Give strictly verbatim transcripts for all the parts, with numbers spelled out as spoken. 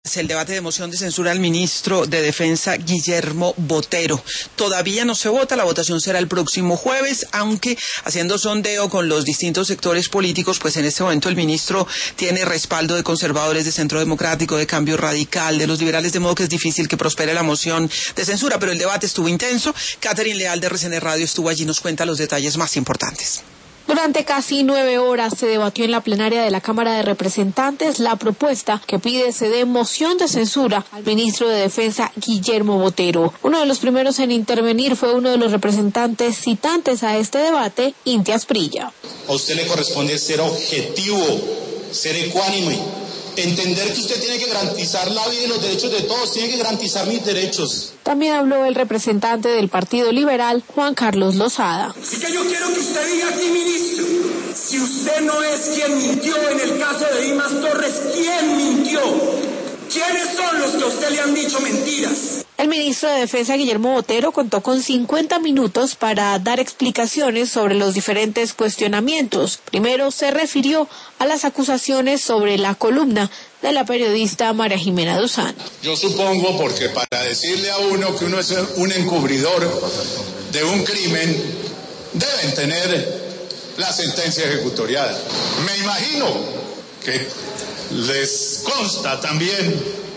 El debate de moción de censura al ministro de Defensa, Guillermo Botero. Todavía no se vota, la votación será el próximo jueves, aunque haciendo sondeo con los distintos sectores políticos, pues en este momento el ministro tiene respaldo de conservadores, de Centro Democrático, de Cambio Radical, de los liberales, de modo que es difícil que prospere la moción de censura, pero el debate estuvo intenso. Catherine Leal de R C N Radio estuvo allí, nos cuenta los detalles más importantes. Durante casi nueve horas se debatió en la plenaria de la Cámara de Representantes la propuesta que pide se dé moción de censura al ministro de Defensa, Guillermo Botero. Uno de los primeros en intervenir fue uno de los representantes citantes a este debate, Inti Asprilla. A usted le corresponde ser objetivo, ser ecuánime, entender que usted tiene que garantizar la vida y los derechos de todos, tiene que garantizar mis derechos. También habló el representante del Partido Liberal, Juan Carlos Lozada. Así que yo quiero que usted diga aquí, ministro, si usted no es quien mintió en el caso de Dimas Torres, ¿quién mintió? ¿Quiénes son los que a usted le han dicho mentiras? El ministro de Defensa, Guillermo Botero, contó con cincuenta minutos para dar explicaciones sobre los diferentes cuestionamientos. Primero se refirió a las acusaciones sobre la columna de la periodista María Jimena Duzán. Yo supongo, porque para decirle a uno que uno es un encubridor de un crimen, deben tener la sentencia ejecutoriada. Me imagino que les consta también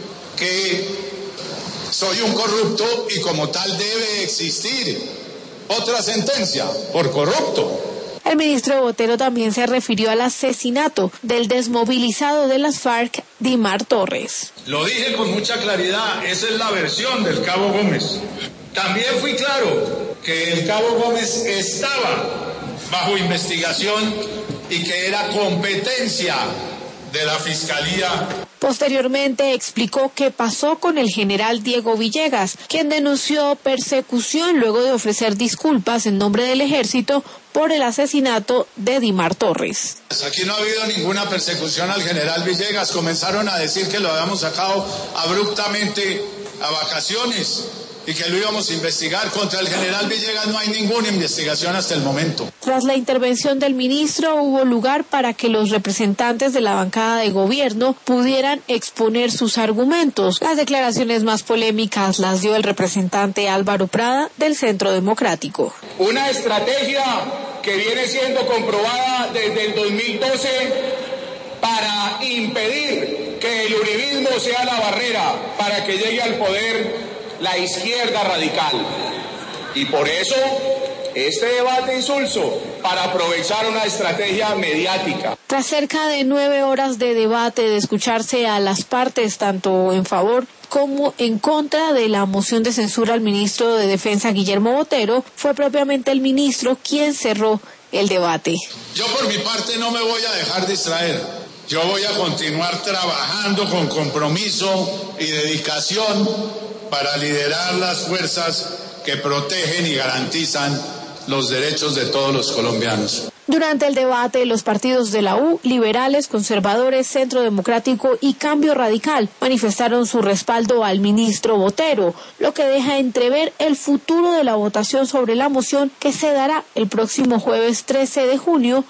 que soy un corrupto y como tal debe existir otra sentencia por corrupto. El ministro Botero también se refirió al asesinato del desmovilizado de las FARC, Dimar Torres. Lo dije con mucha claridad, esa es la versión del Cabo Gómez. También fui claro que el Cabo Gómez estaba bajo investigación y que era competencia de la Fiscalía. Posteriormente explicó qué pasó con el general Diego Villegas, quien denunció persecución luego de ofrecer disculpas en nombre del ejército por el asesinato de Dimar Torres. Aquí no ha habido ninguna persecución al general Villegas. Comenzaron a decir que lo habíamos sacado abruptamente a vacaciones y que lo íbamos a investigar. Contra el general Villegas no hay ninguna investigación hasta el momento. Tras la intervención del ministro, hubo lugar para que los representantes de la bancada de gobierno pudieran exponer sus argumentos. Las declaraciones más polémicas las dio el representante Álvaro Prada del Centro Democrático. Una estrategia que viene siendo comprobada desde el dos mil doce para impedir que el uribismo sea la barrera para que llegue al poder la izquierda radical. Y por eso este debate insulso, para aprovechar una estrategia mediática. Tras cerca de nueve horas de debate, de escucharse a las partes tanto en favor como en contra de la moción de censura al ministro de Defensa, Guillermo Botero, fue propiamente el ministro quien cerró el debate. Yo por mi parte no me voy a dejar distraer. Yo voy a continuar trabajando con compromiso y dedicación para liderar las fuerzas que protegen y garantizan los derechos de todos los colombianos. Durante el debate, los partidos de la U, liberales, conservadores, Centro Democrático y Cambio Radical manifestaron su respaldo al ministro Botero, lo que deja entrever el futuro de la votación sobre la moción que se dará el próximo jueves trece de junio